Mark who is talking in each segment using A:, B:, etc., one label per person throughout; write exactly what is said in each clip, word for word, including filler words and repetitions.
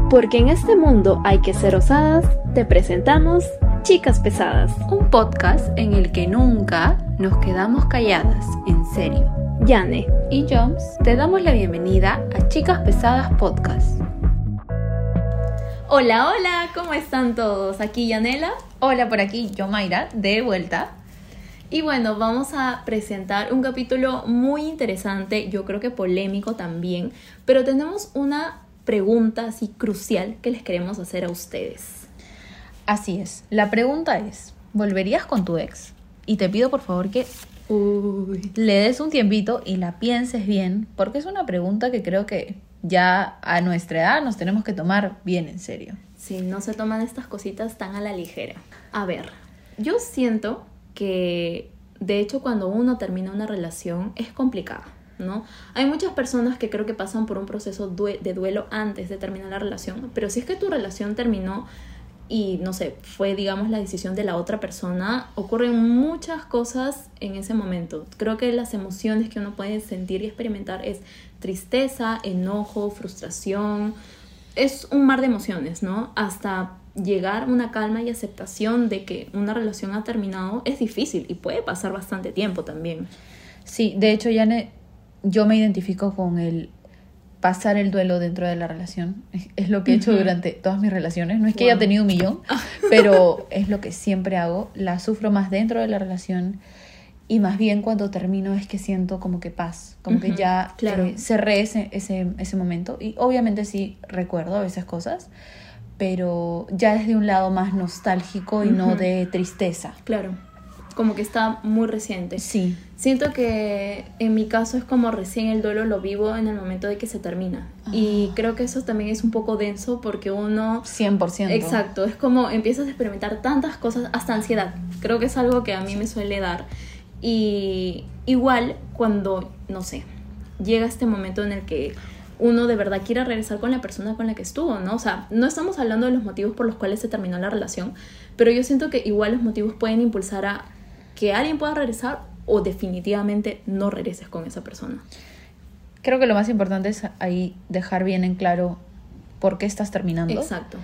A: Porque en este mundo hay que ser osadas, te presentamos Chicas Pesadas,
B: un podcast en el que nunca nos quedamos calladas, en serio.
A: Yane
B: y Joms te damos la bienvenida a Chicas Pesadas Podcast.
A: Hola, hola, ¿cómo están todos? Aquí Yanela.
B: Hola, por aquí yo, Mayra, de vuelta.
A: Y bueno, vamos a presentar un capítulo muy interesante, yo creo que polémico también, pero tenemos una pregunta así crucial que les queremos hacer a ustedes.
B: Así es, la pregunta es, ¿volverías con tu ex? Y te pido por favor que Uy. le des un tiempito y la pienses bien, porque es una pregunta que creo que ya a nuestra edad nos tenemos que tomar bien en serio.
A: Sí, no se toman estas cositas tan a la ligera. A ver, yo siento que de hecho cuando uno termina una relación es complicado, ¿no? Hay muchas personas que creo que pasan por un proceso due- de duelo antes de terminar la relación, pero si es que tu relación terminó y, no sé, fue, digamos, la decisión de la otra persona, ocurren muchas cosas en ese momento. Creo que las emociones que uno puede sentir y experimentar es tristeza, enojo, frustración, es un mar de emociones, ¿no? Hasta llegar a una calma y aceptación de que una relación ha terminado es difícil y puede pasar bastante tiempo también.
B: Sí, de hecho, Yane, yo me identifico con el pasar el duelo dentro de la relación. Es, es lo que he hecho uh-huh. durante todas mis relaciones. No es que wow. haya tenido un millón, pero es lo que siempre hago. La sufro más dentro de la relación y más bien cuando termino es que siento como que paz, como uh-huh. que ya
A: claro.
B: eh, cerré ese, ese, ese momento. Y obviamente sí recuerdo a veces cosas, pero ya desde un lado más nostálgico y uh-huh. no de tristeza.
A: Claro, como que está muy reciente.
B: Sí.
A: Siento que en mi caso es como recién el duelo lo vivo en el momento de que se termina. Ah. Y creo que eso también es un poco denso porque uno...
B: cien por ciento.
A: Exacto, es como empiezas a experimentar tantas cosas, hasta ansiedad. Creo que es algo que a mí me suele dar. Y igual cuando, no sé, llega este momento en el que uno de verdad quiere regresar con la persona con la que estuvo, ¿no? O sea, no estamos hablando de los motivos por los cuales se terminó la relación, pero yo siento que igual los motivos pueden impulsar a que alguien pueda regresar o definitivamente no regreses con esa persona.
B: Creo que lo más importante es ahí dejar bien en claro por qué estás terminando.
A: Exacto.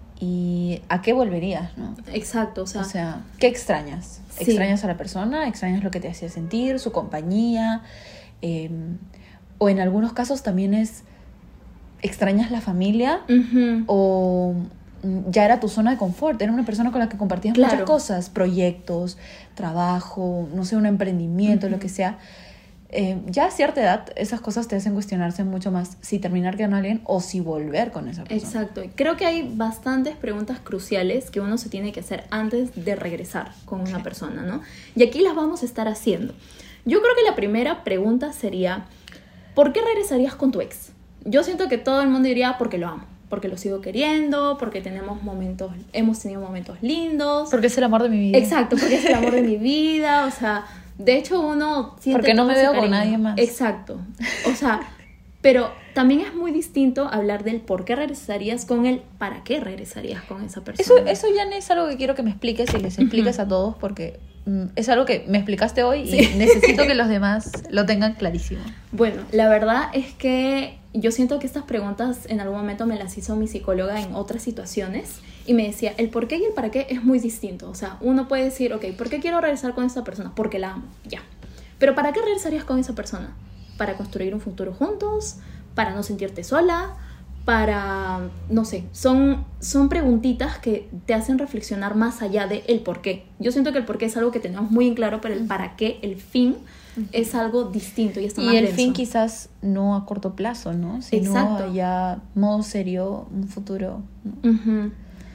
B: Y a qué volverías, ¿no?
A: Exacto, o sea...
B: O sea, ¿qué extrañas?
A: Sí.
B: ¿Extrañas a la persona? ¿Extrañas lo que te hacía sentir? ¿Su compañía? Eh, o en algunos casos también es... ¿extrañas la familia?
A: Uh-huh.
B: O ya era tu zona de confort. Era una persona con la que compartías
A: claro.
B: muchas cosas. Proyectos, trabajo, no sé, un emprendimiento, uh-huh. lo que sea. Eh, ya a cierta edad esas cosas te hacen cuestionarse mucho más si terminar con alguien o si volver con esa persona.
A: Exacto. Creo que hay bastantes preguntas cruciales que uno se tiene que hacer antes de regresar con una sí. persona, ¿no? Y aquí las vamos a estar haciendo. Yo creo que la primera pregunta sería, ¿por qué regresarías con tu ex? Yo siento que todo el mundo diría porque lo amo, porque lo sigo queriendo, porque tenemos momentos, hemos tenido momentos lindos.
B: Porque es el amor de mi vida.
A: Exacto, porque es el amor de mi vida, o sea... De hecho, uno siente...
B: Porque no me veo con nadie más.
A: Exacto. O sea, pero también es muy distinto hablar del por qué regresarías con él, para qué regresarías con esa persona.
B: Eso, eso ya no es algo que quiero que me expliques y les expliques uh-huh. a todos, porque mm, es algo que me explicaste hoy sí. y necesito que los demás lo tengan clarísimo.
A: Bueno, la verdad es que yo siento que estas preguntas en algún momento me las hizo mi psicóloga en otras situaciones. Y me decía, el por qué y el para qué es muy distinto. O sea, uno puede decir, ok, ¿por qué quiero regresar con esa persona? Porque la amo, ya. Pero ¿para qué regresarías con esa persona? ¿Para construir un futuro juntos? ¿Para no sentirte sola? Para, no sé, son, son preguntitas que te hacen reflexionar más allá de el por qué. Yo siento que el por qué es algo que tenemos muy en claro, pero el para qué, el fin, uh-huh. es algo distinto y está más
B: Y el
A: denso.
B: fin quizás no a corto plazo, ¿no? Sino
A: exacto.
B: ya modo serio, un futuro, ¿no?
A: Uh-huh.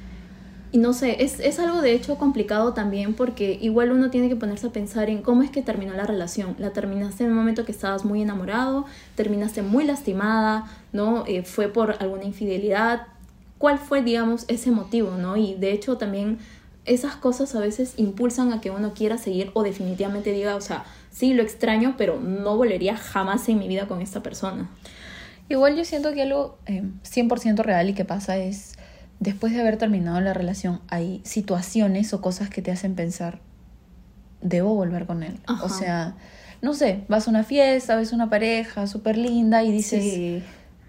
A: Y no sé, es, es algo de hecho complicado también porque igual uno tiene que ponerse a pensar en cómo es que terminó la relación. La terminaste en un momento que estabas muy enamorado, terminaste muy lastimada, ¿no? Eh, fue por alguna infidelidad. ¿Cuál fue, digamos, ese motivo, ¿no? Y de hecho también esas cosas a veces impulsan a que uno quiera seguir o definitivamente diga, o sea, sí, lo extraño, pero no volvería jamás en mi vida con esta persona.
B: Igual yo siento que algo eh, cien por ciento real y que pasa es... Después de haber terminado la relación, hay situaciones o cosas que te hacen pensar, debo volver con él.
A: Ajá.
B: O sea, no sé, vas a una fiesta, ves una pareja súper linda y dices,
A: sí.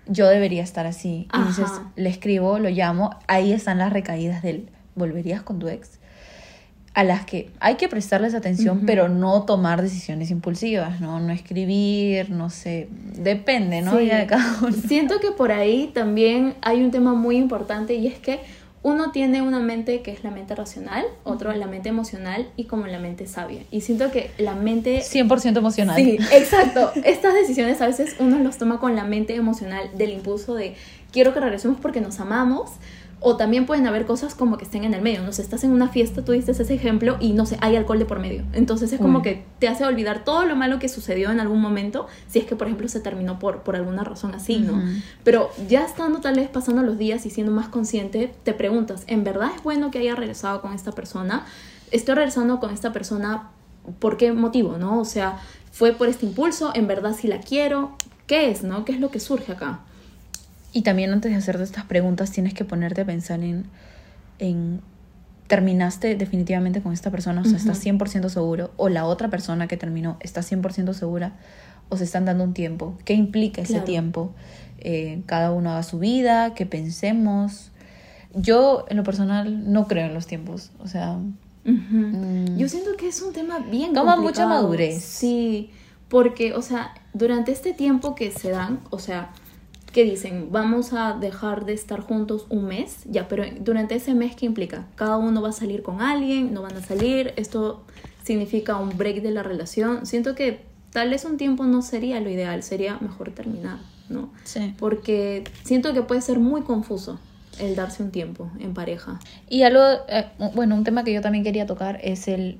B: yo debería estar así.
A: Ajá.
B: Y dices, le escribo, lo llamo, ahí están las recaídas del ¿volverías con tu ex? A las que hay que prestarles atención, uh-huh. pero no tomar decisiones impulsivas, ¿no? No escribir, no sé, depende, ¿no?
A: Sí.
B: Ya de cada uno.
A: Siento que por ahí también hay un tema muy importante y es que uno tiene una mente que es la mente racional, otro la mente emocional y como la mente sabia. Y siento que la mente...
B: cien por ciento emocional.
A: Sí, exacto. Estas decisiones a veces uno los toma con la mente emocional del impulso de quiero que regresemos porque nos amamos. O también pueden haber cosas como que estén en el medio. No sé, estás en una fiesta, tú diste ese ejemplo y no sé, hay alcohol de por medio. Entonces es como Uy. que te hace olvidar todo lo malo que sucedió en algún momento, si es que, por ejemplo, se terminó por, por alguna razón así, ¿no? Uh-huh. Pero ya estando tal vez pasando los días y siendo más consciente, te preguntas, ¿en verdad es bueno que haya regresado con esta persona? ¿Estoy regresando con esta persona por qué motivo, no? O sea, ¿fue por este impulso? ¿En verdad sí la quiero? ¿Qué es, no? ¿Qué es lo que surge acá?
B: Y también antes de hacerte estas preguntas tienes que ponerte a pensar en, en ¿terminaste definitivamente con esta persona? O sea, uh-huh. ¿estás cien por ciento seguro? ¿O la otra persona que terminó está cien por ciento segura? ¿O se están dando un tiempo? ¿Qué implica ese
A: claro.
B: tiempo? Eh, cada uno haga su vida, que pensemos. Yo, en lo personal, no creo en los tiempos. O sea...
A: Uh-huh. Mm, Yo siento que es un tema bien
B: toma
A: complicado.
B: mucha madurez.
A: Sí, porque, o sea, durante este tiempo que se dan, o sea... ¿Qué dicen? Vamos a dejar de estar juntos un mes, ya, pero durante ese mes, ¿qué implica? Cada uno va a salir con alguien, no van a salir, esto significa un break de la relación. Siento que tal vez un tiempo no sería lo ideal, sería mejor terminar, ¿no?
B: Sí.
A: Porque siento que puede ser muy confuso el darse un tiempo en pareja.
B: Y algo, eh, bueno, un tema que yo también quería tocar es el...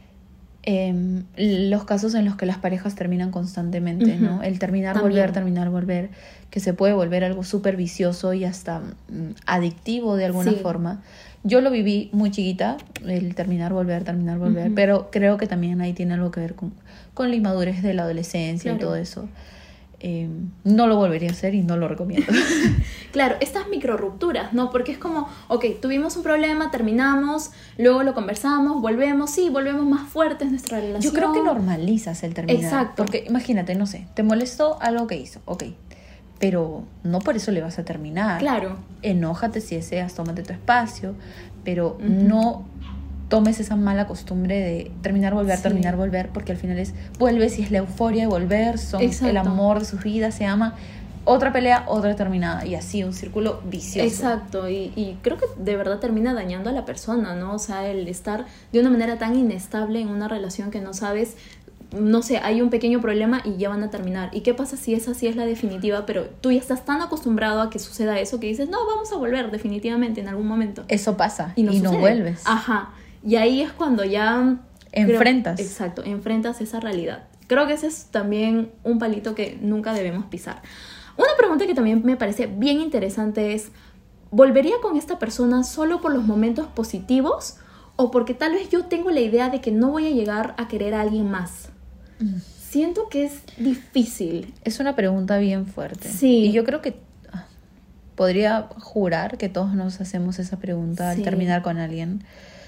B: Eh, los casos en los que las parejas terminan constantemente, uh-huh. ¿no? El terminar, También. volver, terminar, volver, que se puede volver algo súper vicioso y hasta mm, adictivo de alguna
A: sí.
B: forma. Yo lo viví muy chiquita, el terminar, volver, terminar, volver, uh-huh. pero creo que también ahí tiene algo que ver con, con la inmadurez de la adolescencia, claro. y todo eso. Eh, no lo volvería a hacer y no lo recomiendo.
A: Claro, estas micro rupturas, ¿no? Porque es como, ok, tuvimos un problema, terminamos, luego lo conversamos, volvemos, sí, volvemos más fuertes nuestra relación.
B: Yo creo que normalizas el terminar.
A: Exacto.
B: Porque imagínate, no sé, te molestó algo que hizo, ok, pero no por eso le vas a terminar.
A: Claro.
B: Enójate si deseas, tómate tu espacio, pero uh-huh. no tomes esa mala costumbre de terminar, volver, sí. terminar, volver, porque al final es vuelves y es la euforia de volver, son Exacto. el amor de sus vidas, se ama, otra pelea, otra terminada, y así un círculo vicioso.
A: Exacto, y, y creo que de verdad termina dañando a la persona, ¿no? O sea, el estar de una manera tan inestable en una relación que no sabes, no sé, hay un pequeño problema y ya van a terminar. ¿Y qué pasa si esa sí es la definitiva, pero tú ya estás tan acostumbrado a que suceda eso que dices, no, vamos a volver definitivamente en algún momento?
B: Eso pasa,
A: y no,
B: y no vuelves.
A: Ajá. Y ahí es cuando ya...
B: Enfrentas.
A: Creo, exacto, enfrentas esa realidad. Creo que ese es también un palito que nunca debemos pisar. Una pregunta que también me parece bien interesante es, ¿volvería con esta persona solo por los momentos positivos o porque tal vez yo tengo la idea de que no voy a llegar a querer a alguien más? Mm. Siento que es difícil.
B: Es una pregunta bien fuerte.
A: Sí.
B: Y yo creo que podría jurar que todos nos hacemos esa pregunta sí. al terminar con alguien.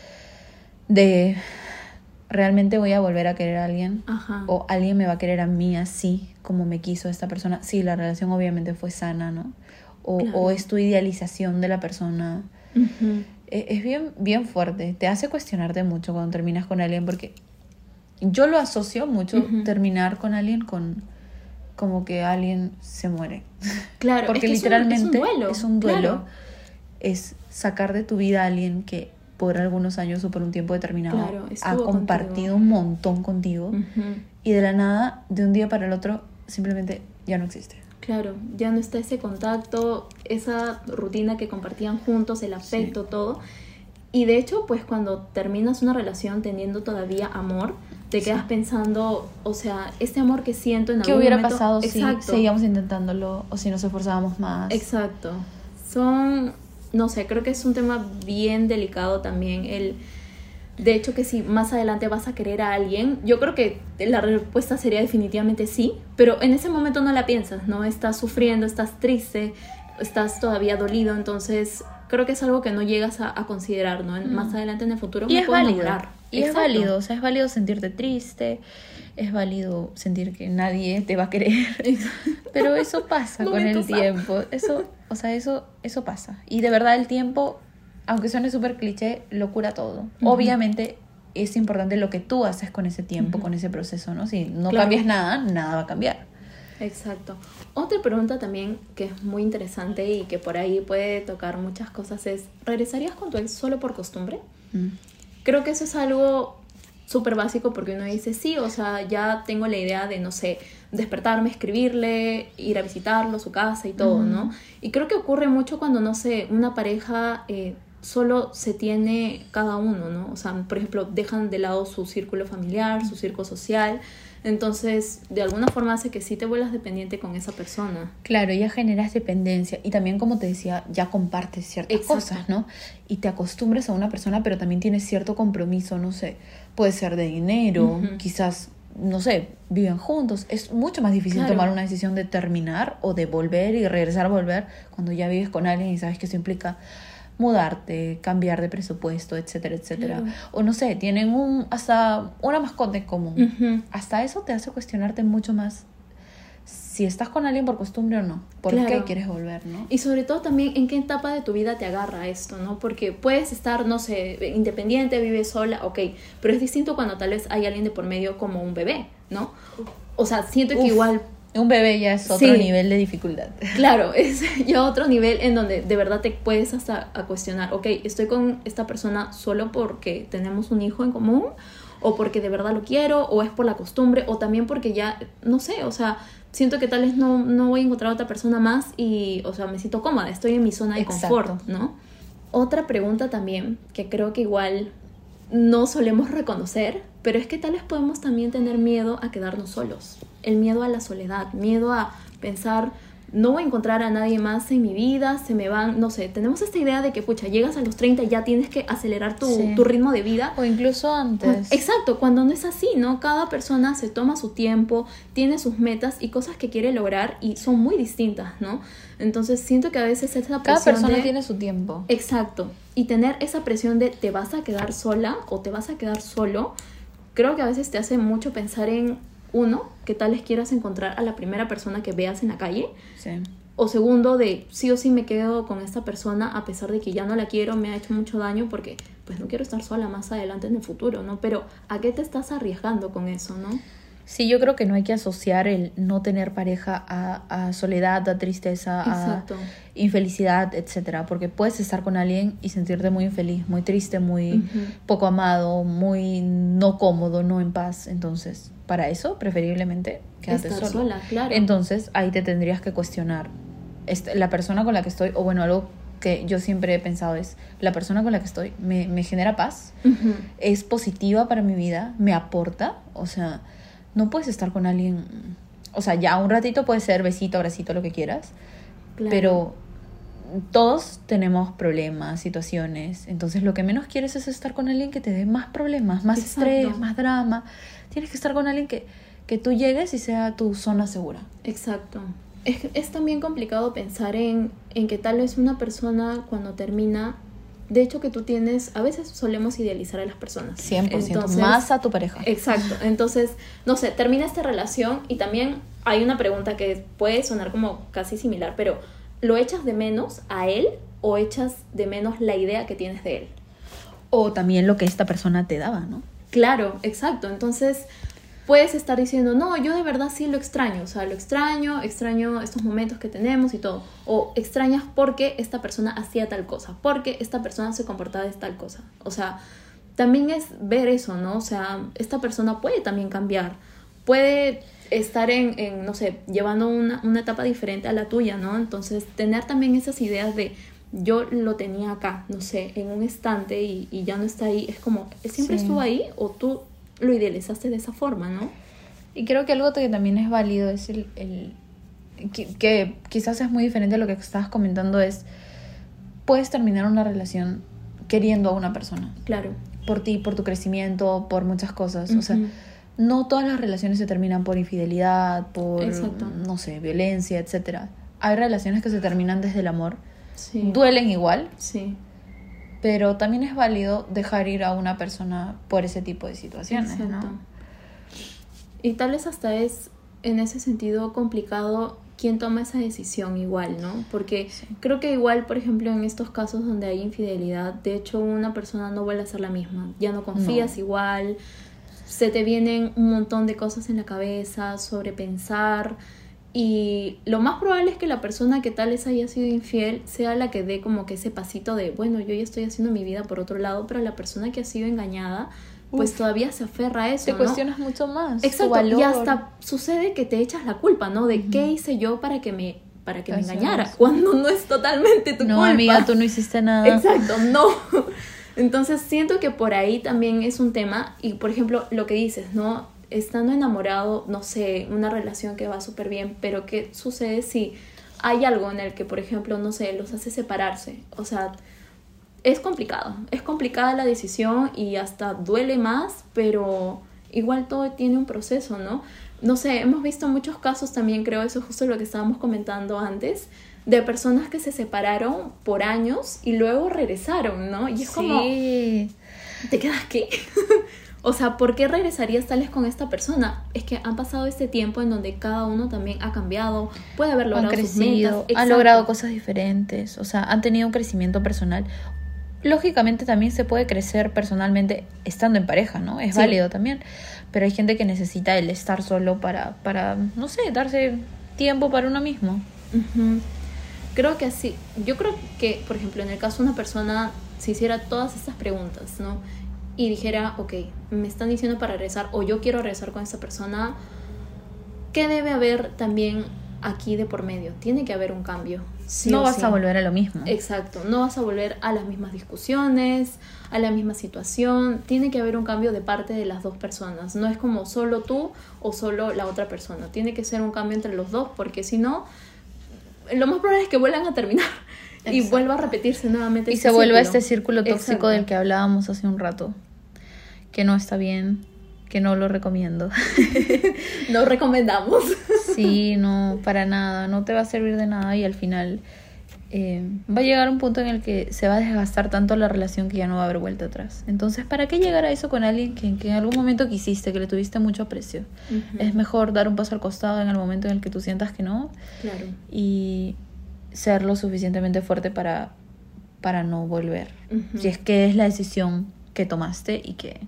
B: De ¿realmente voy a volver a querer a alguien?
A: Ajá.
B: ¿O alguien me va a querer a mí así como me quiso esta persona? Sí, la relación obviamente fue sana, ¿no? O, claro. o es tu idealización de la persona.
A: Uh-huh.
B: es, es bien, bien fuerte. Te hace cuestionarte mucho cuando terminas con alguien, porque yo lo asocio mucho, uh-huh. terminar con alguien con como que alguien se muere.
A: Claro,
B: porque
A: es que
B: literalmente
A: es un duelo.
B: Es un duelo.
A: Claro.
B: Es sacar de tu vida a alguien que por algunos años o por un tiempo determinado
A: claro,
B: ha compartido
A: contigo.
B: un montón contigo
A: uh-huh.
B: y de la nada, de un día para el otro, simplemente ya no existe.
A: Claro, ya no está ese contacto, esa rutina que compartían juntos, el afecto, sí. todo. Y de hecho, pues cuando terminas una relación teniendo todavía amor, te sí. quedas pensando, o sea, este amor que siento en algún
B: ¿qué hubiera
A: momento,
B: pasado
A: exacto.
B: si seguíamos intentándolo o si nos esforzábamos más?
A: Exacto. Son... No sé, creo que es un tema bien delicado también. El, de hecho, que si más adelante vas a querer a alguien, yo creo que la respuesta sería definitivamente sí, pero en ese momento no la piensas, ¿no? Estás sufriendo, estás triste, estás todavía dolido, entonces creo que es algo que no llegas a, a considerar, ¿no? Mm. Más adelante en el futuro
B: y
A: me
B: es
A: puedo
B: válido.
A: enamorar.
B: Y Exacto. es válido, o sea, es válido sentirte triste, es válido sentir que nadie te va a querer. Pero eso pasa con el tiempo. Eso, o sea, eso, eso pasa. Y de verdad el tiempo, aunque suene súper cliché, lo cura todo. Uh-huh. Obviamente es importante lo que tú haces con ese tiempo, uh-huh. con ese proceso, ¿no? Si no claro. cambias nada, nada va a cambiar.
A: Exacto. Otra pregunta también que es muy interesante y que por ahí puede tocar muchas cosas es, ¿regresarías con tu ex solo por costumbre? Mm. Creo que eso es algo súper básico porque uno dice, sí, o sea, ya tengo la idea de, no sé, despertarme, escribirle, ir a visitarlo, su casa y todo, mm. ¿no? Y creo que ocurre mucho cuando, no sé, una pareja eh, solo se tiene cada uno, ¿no? O sea, por ejemplo, dejan de lado su círculo familiar, su círculo social. Entonces, de alguna forma hace que sí te vuelvas dependiente con esa persona.
B: Claro, ya generas dependencia. Y también, como te decía, ya compartes ciertas Exacto. cosas, ¿no? Y te acostumbras a una persona, pero también tienes cierto compromiso, no sé. Puede ser de dinero, uh-huh. quizás, no sé, viven juntos. Es mucho más difícil claro. tomar una decisión de terminar o de volver y regresar a volver cuando ya vives con alguien y sabes que eso implica mudarte, cambiar de presupuesto, etcétera, etcétera. Claro. O no sé, tienen un hasta una mascota en común. Uh-huh. Hasta eso te hace cuestionarte mucho más si estás con alguien por costumbre o no. ¿Por claro. qué quieres volver, no?
A: Y sobre todo también en qué etapa de tu vida te agarra esto, ¿no? Porque puedes estar, no sé, independiente, vives sola, ok, pero es distinto cuando tal vez hay alguien de por medio como un bebé, ¿no? O sea, siento Uf. que igual...
B: Un bebé ya es otro sí. nivel de dificultad.
A: Claro, es ya otro nivel en donde de verdad te puedes hasta a cuestionar, ok, estoy con esta persona solo porque tenemos un hijo en común, o porque de verdad lo quiero, o es por la costumbre, o también porque ya, no sé, o sea, siento que tal vez no, no voy a encontrar a otra persona más y, o sea, me siento cómoda, estoy en mi zona de Exacto. confort, ¿no? Otra pregunta también, que creo que igual no solemos reconocer, pero es que tal vez podemos también tener miedo a quedarnos solos. El miedo a la soledad, miedo a pensar, no voy a encontrar a nadie más en mi vida, se me van, no sé, tenemos esta idea de que, pucha, llegas a los treinta y ya tienes que acelerar tu, sí. tu ritmo de vida.
B: O incluso antes.
A: Exacto, cuando no es así, ¿no? Cada persona se toma su tiempo, tiene sus metas y cosas que quiere lograr y son muy distintas, ¿no? Entonces siento que a veces esa presión
B: Cada persona
A: de...
B: tiene su tiempo.
A: Exacto, y tener esa presión de te vas a quedar sola o te vas a quedar solo, creo que a veces te hace mucho pensar en uno, que tal vez quieras encontrar a la primera persona que veas en la calle.
B: Sí.
A: O segundo, de sí o sí me quedo con esta persona a pesar de que ya no la quiero, me ha hecho mucho daño porque pues no quiero estar sola más adelante en el futuro, ¿no? Pero ¿a qué te estás arriesgando con eso, no?
B: Sí, yo creo que no hay que asociar el no tener pareja a, a soledad, a tristeza, Exacto. a infelicidad, etcétera. Porque puedes estar con alguien y sentirte muy infeliz, muy triste, muy uh-huh. poco amado, muy no cómodo, no en paz. Entonces, para eso, preferiblemente, quédate
A: estar
B: sola.
A: sola, claro.
B: Entonces, ahí te tendrías que cuestionar. Este, la persona con la que estoy, o bueno, algo que yo siempre he pensado es, la persona con la que estoy me, me genera paz, uh-huh. es positiva para mi vida, me aporta, o sea... No puedes estar con alguien, o sea, ya un ratito puede ser besito, abracito, lo que quieras, claro. pero todos tenemos problemas, situaciones, entonces lo que menos quieres es estar con alguien que te dé más problemas, más Exacto. estrés, más drama. Tienes que estar con alguien que, que tú llegues y sea tu zona segura.
A: Exacto. Es, es también complicado pensar en, en que tal vez una persona cuando termina... De hecho, que tú tienes... A veces solemos idealizar a las personas.
B: cien por ciento. Entonces, más a tu pareja.
A: Exacto. Entonces, no sé, termina esta relación y también hay una pregunta que puede sonar como casi similar, pero ¿lo echas de menos a él o echas de menos la idea que tienes de él?
B: O también lo que esta persona te daba, ¿no?
A: Claro, exacto. Entonces... Puedes estar diciendo, no, yo de verdad sí lo extraño, o sea, lo extraño, extraño estos momentos que tenemos y todo. O extrañas porque esta persona hacía tal cosa, porque esta persona se comportaba de tal cosa. O sea, también es ver eso, ¿no? O sea, esta persona puede también cambiar, puede estar en, en no sé, llevando una, una etapa diferente a la tuya, ¿no? Entonces, tener también esas ideas de, yo lo tenía acá, no sé, en un estante y, y ya no está ahí, es como, ¿siempre sí. estuvo ahí o tú lo idealizaste de esa forma, no?
B: Y creo que algo que también es válido es el, el que, que quizás es muy diferente a lo que estabas comentando, es puedes terminar una relación queriendo a una persona.
A: Claro.
B: Por ti, por tu crecimiento, por muchas cosas. Uh-huh. O sea, no todas las relaciones se terminan por infidelidad, por, Exacto. no sé, violencia, etcétera. Hay relaciones que se terminan desde el amor.
A: Sí.
B: Duelen igual.
A: Sí.
B: Pero también es válido dejar ir a una persona por ese tipo de situaciones,
A: Exacto.
B: ¿no?
A: Y tal vez hasta es en ese sentido complicado quién toma esa decisión igual, ¿no? Porque sí. creo que igual, por ejemplo, en estos casos donde hay infidelidad, de hecho una persona no vuelve a ser la misma, ya no confías no. igual, se te vienen un montón de cosas en la cabeza, sobrepensar, y lo más probable es que la persona que tal vez haya sido infiel sea la que dé como que ese pasito de, bueno, yo ya estoy haciendo mi vida por otro lado, pero la persona que ha sido engañada pues Uf, todavía se aferra a eso,
B: te
A: ¿no?
B: cuestionas mucho más.
A: Exacto, y hasta sucede que te echas la culpa, ¿no? De uh-huh. qué hice yo para que me, para que me engañara, es. cuando no es totalmente tu
B: no,
A: culpa.
B: No, amiga, tú no hiciste nada.
A: Exacto, no. Entonces siento que por ahí también es un tema, y por ejemplo, lo que dices, ¿no? Estando enamorado, no sé, una relación que va súper bien, pero ¿qué sucede si hay algo en el que, por ejemplo, no sé, los hace separarse? O sea, es complicado, es complicada la decisión y hasta duele más, pero igual todo tiene un proceso, ¿no? No sé, hemos visto muchos casos también, creo, eso es justo lo que estábamos comentando antes, de personas que se separaron por años y luego regresaron, ¿no? Y es
B: sí.
A: como, ¿te quedas qué? O sea, ¿por qué regresarías tal vez con esta persona? Es que han pasado este tiempo en donde cada uno también ha cambiado, puede haber logrado
B: han crecido,
A: sus metas.
B: Han logrado cosas diferentes, o sea, han tenido un crecimiento personal. Lógicamente también se puede crecer personalmente estando en pareja, ¿no? Es sí. válido también. Pero hay gente que necesita el estar solo para, para no sé, darse tiempo para uno mismo.
A: Uh-huh. Creo que así. Yo creo que, por ejemplo, en el caso de una persona se hiciera todas estas preguntas, ¿no? Y dijera, ok, me están diciendo para regresar o yo quiero regresar con esta persona, ¿qué debe haber también aquí de por medio? Tiene que haber un cambio.
B: Sí no vas sí. a volver a lo mismo.
A: Exacto, no vas a volver a las mismas discusiones, a la misma situación. Tiene que haber un cambio de parte de las dos personas. No es como solo tú o solo la otra persona. Tiene que ser un cambio entre los dos, porque si no, lo más probable es que vuelvan a terminar. Exacto. Y vuelva a repetirse nuevamente.
B: Y
A: este
B: se vuelva
A: círculo.
B: Este círculo tóxico Exacto. Del que hablábamos hace un rato. Que no está bien, que no lo recomiendo.
A: No recomendamos.
B: Sí, no, para nada, no te va a servir de nada y al final eh, va a llegar un punto en el que se va a desgastar tanto la relación que ya no va a haber vuelta atrás. Entonces, ¿para qué llegar a eso con alguien que, que en algún momento quisiste, que le tuviste mucho aprecio? Uh-huh. Es mejor dar un paso al costado en el momento en el que tú sientas que no.
A: Claro.
B: Y ser lo suficientemente fuerte para, para no volver.
A: Uh-huh.
B: Si es que es la decisión que tomaste y que,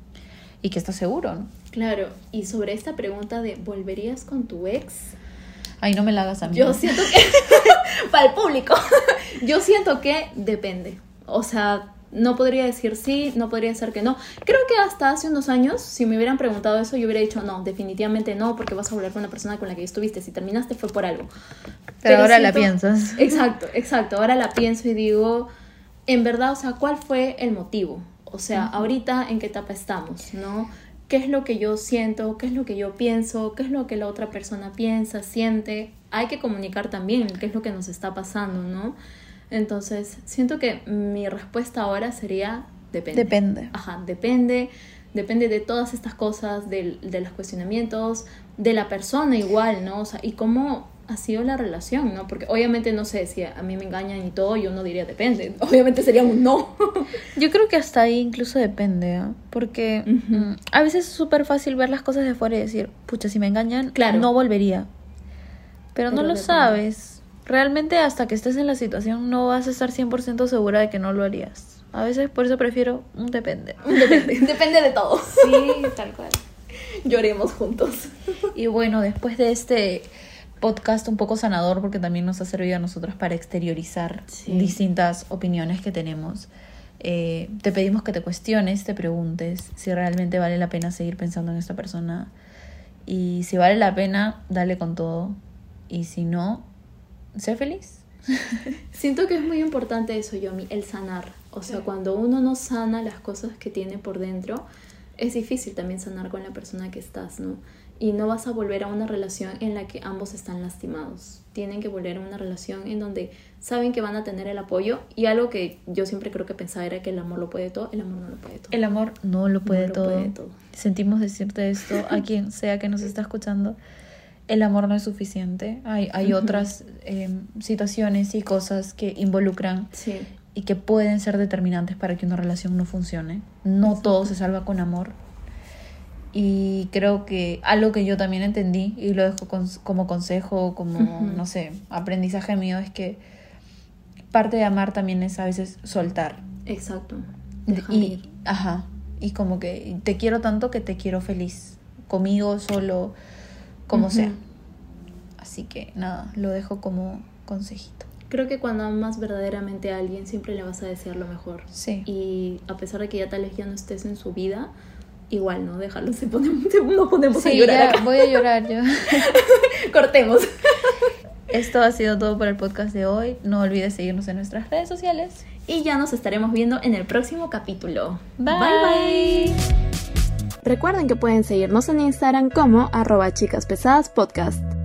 B: y que estás seguro, ¿no?
A: Claro, y sobre esta pregunta de ¿volverías con tu ex?
B: Ay, no me la hagas a mí.
A: Yo siento que, para el público, yo siento que depende. O sea, no podría decir sí, no podría decir que no. Creo que hasta hace unos años, si me hubieran preguntado eso, yo hubiera dicho no, definitivamente no, porque vas a volver con una persona con la que estuviste. Si terminaste fue por algo.
B: Pero, Pero ahora siento, la piensas.
A: Exacto, exacto. Ahora la pienso y digo, en verdad, o sea, ¿cuál fue el motivo? O sea, uh-huh. ahorita, ¿en qué etapa estamos, no? ¿Qué es lo que yo siento? ¿Qué es lo que yo pienso? ¿Qué es lo que la otra persona piensa, siente? Hay que comunicar también qué es lo que nos está pasando, ¿no? Entonces, siento que mi respuesta ahora sería depende.
B: Depende.
A: Ajá, depende. Depende de todas estas cosas, de, de los cuestionamientos, de la persona igual, ¿no? O sea, y cómo ha sido la relación, ¿no? Porque obviamente, no sé, si a mí me engañan y todo, yo no diría depende. Obviamente sería un no.
B: Yo creo que hasta ahí incluso depende, ¿eh? Porque uh-huh. a veces es súper fácil ver las cosas de fuera y decir, pucha, si me engañan, claro. no volvería. Pero, Pero no lo depende. Sabes. Realmente hasta que estés en la situación no vas a estar cien por ciento segura de que no lo harías. A veces por eso prefiero un depende.
A: Un depende. Depende de todo.
B: Sí, tal cual.
A: Lloremos juntos.
B: Y bueno, después de este podcast un poco sanador, porque también nos ha servido a nosotros para exteriorizar sí. distintas opiniones que tenemos, eh, te pedimos que te cuestiones, te preguntes si realmente vale la pena seguir pensando en esta persona, y si vale la pena, dale con todo, y si no, sé feliz.
A: Siento que es muy importante eso, Yomi, el sanar. O sea, sí. cuando uno no sana las cosas que tiene por dentro, es difícil también sanar con la persona que estás, ¿no? Y no vas a volver a una relación en la que ambos están lastimados. Tienen que volver a una relación en donde saben que van a tener el apoyo. Y algo que yo siempre creo que pensaba era que el amor lo puede todo. El amor no lo puede todo.
B: El amor no lo puede,
A: no
B: todo.
A: Lo puede todo.
B: Sentimos decirte esto a quien sea que nos está escuchando. El amor no es suficiente. Hay, hay uh-huh. otras eh, situaciones y cosas que involucran
A: sí.
B: y que pueden ser determinantes para que una relación no funcione. No sí. todo se salva con amor. Y creo que algo que yo también entendí y lo dejo con, como consejo, como, uh-huh. no sé, aprendizaje mío, es que parte de amar también es a veces soltar.
A: Exacto.
B: Dejar y, ir. Ajá. Y como que te quiero tanto que te quiero feliz. Conmigo, solo, como uh-huh. sea. Así que nada, lo dejo como consejito.
A: Creo que cuando amas verdaderamente a alguien siempre le vas a desear lo mejor.
B: Sí.
A: Y a pesar de que ya tal vez ya no estés en su vida, igual, ¿no? Déjalo, se pone, se, nos ponemos
B: sí,
A: a llorar
B: ya
A: acá.
B: Voy a llorar yo.
A: Cortemos.
B: Esto ha sido todo por el podcast de hoy. No olvides seguirnos en nuestras redes sociales.
A: Y ya nos estaremos viendo en el próximo capítulo.
B: Bye, bye. bye.
A: Recuerden que pueden seguirnos en Instagram como arroba chicas pesadas podcast.